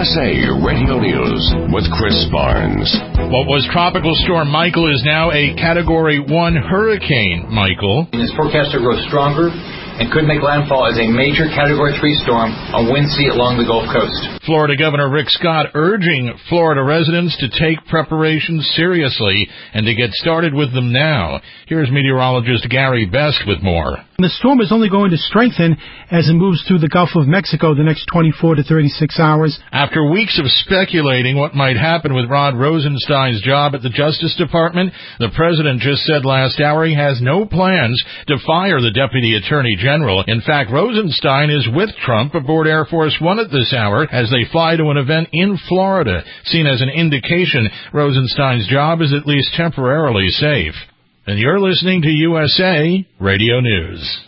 USA Radio News with Chris Barnes. What was Tropical Storm Michael is now a Category 1 hurricane, Michael. It is forecast to grow stronger and could make landfall as a major Category 3 storm on Wednesday along the Gulf Coast. Florida Governor Rick Scott urging Florida residents to take preparations seriously and to get started with them now. Here's meteorologist Gary Best with more. The storm is only going to strengthen as it moves through the Gulf of Mexico the next 24 to 36 hours. After weeks of speculating what might happen with Rod Rosenstein's job at the Justice Department, the president just said last hour he has no plans to fire the Deputy Attorney General. In fact, Rosenstein is with Trump aboard Air Force One at this hour as they fly to an event in Florida, seen as an indication Rosenstein's job is at least temporarily safe. And you're listening to USA Radio News.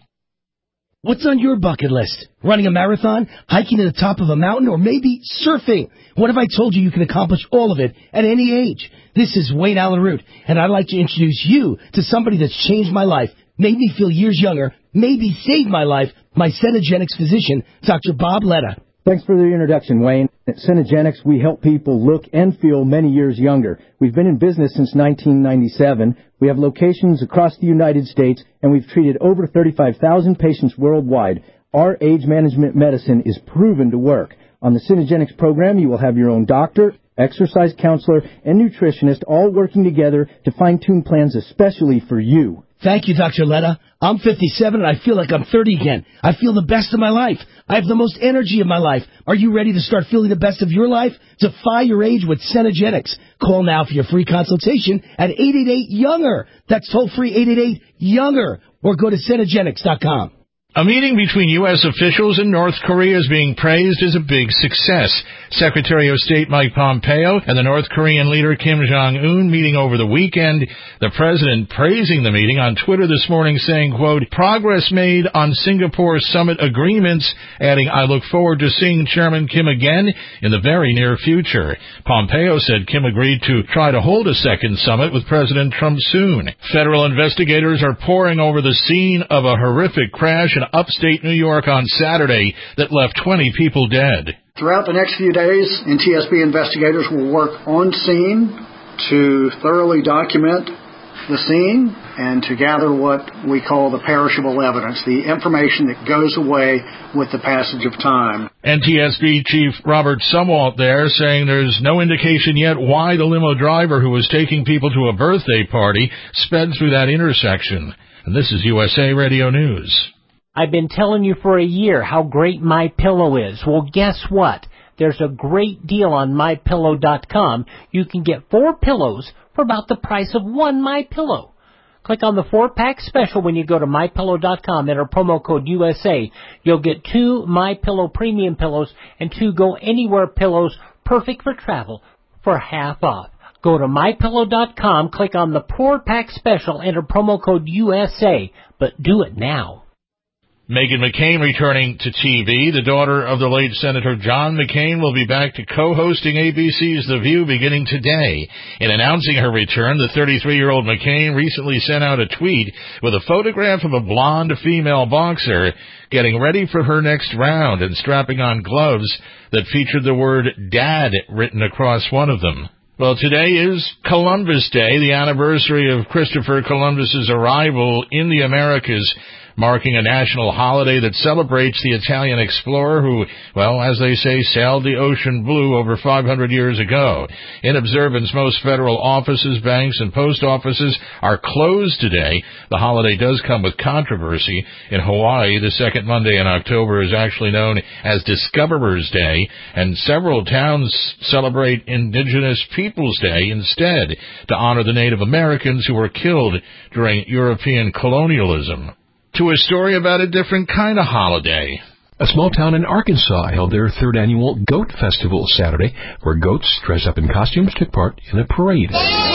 What's on your bucket list? Running a marathon, hiking to the top of a mountain, or maybe surfing? What if I told you can accomplish all of it at any age? This is Wayne Allen Root, and I'd like to introduce you to somebody that's changed my life, made me feel years younger, maybe saved my life, my Cenegenics physician, Dr. Bob Letta. Thanks for the introduction, Wayne. At Cenegenics, we help people look and feel many years younger. We've been in business since 1997. We have locations across the United States, and we've treated over 35,000 patients worldwide. Our age management medicine is proven to work. On the Cenegenics program, you will have your own doctor, exercise counselor, and nutritionist all working together to fine-tune plans especially for you. Thank you, Dr. Letta. I'm 57 and I feel like I'm 30 again. I feel the best of my life. I have the most energy of my life. Are you ready to start feeling the best of your life? Defy your age with Cenegenics. Call now for your free consultation at 888-YOUNGER. That's toll-free 888-YOUNGER. Or go to Cenegenics.com. A meeting between U.S. officials in North Korea is being praised as a big success. Secretary of State Mike Pompeo and the North Korean leader Kim Jong-un meeting over the weekend. The president praising the meeting on Twitter this morning saying, quote, progress made on Singapore summit agreements, adding, I look forward to seeing Chairman Kim again in the very near future. Pompeo said Kim agreed to try to hold a second summit with President Trump soon. Federal investigators are poring over the scene of a horrific crash in upstate New York on Saturday that left 20 people dead. Throughout the next few days, NTSB investigators will work on scene to thoroughly document the scene and to gather what we call the perishable evidence, the information that goes away with the passage of time. NTSB Chief Robert Sumwalt there saying there's no indication yet why the limo driver who was taking people to a birthday party sped through that intersection. And this is USA Radio News. I've been telling you for a year how great MyPillow is. Well, guess what? There's a great deal on MyPillow.com. You can get 4 pillows for about the price of 1 MyPillow. Click on the 4-pack special when you go to MyPillow.com. Enter promo code USA. You'll get 2 MyPillow premium pillows and 2 Go Anywhere pillows, perfect for travel, for half off. Go to MyPillow.com, click on the 4-pack special, enter promo code USA, but do it now. Meghan McCain returning to TV. The daughter of the late Senator John McCain will be back to co-hosting ABC's The View beginning today. In announcing her return, the 33-year-old McCain recently sent out a tweet with a photograph of a blonde female boxer getting ready for her next round and strapping on gloves that featured the word Dad written across one of them. Well, today is Columbus Day, the anniversary of Christopher Columbus's arrival in the Americas, marking a national holiday that celebrates the Italian explorer who, well, as they say, sailed the ocean blue over 500 years ago. In observance, most federal offices, banks, and post offices are closed today. The holiday does come with controversy. In Hawaii, the second Monday in October is actually known as Discoverers Day, and several towns celebrate Indigenous Peoples Day instead to honor the Native Americans who were killed during European colonialism. To a story about a different kind of holiday. A small town in Arkansas held their third annual Goat Festival Saturday, where goats dressed up in costumes took part in a parade.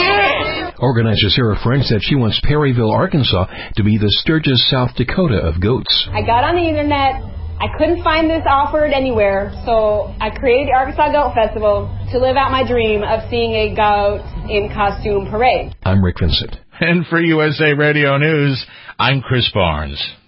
Organizer Sarah French said she wants Perryville, Arkansas, to be the Sturgis, South Dakota of goats. I got on the internet. I couldn't find this offered anywhere, so I created the Arkansas Goat Festival to live out my dream of seeing a goat in costume parade. I'm Rick Vincent. And for USA Radio News, I'm Chris Barnes.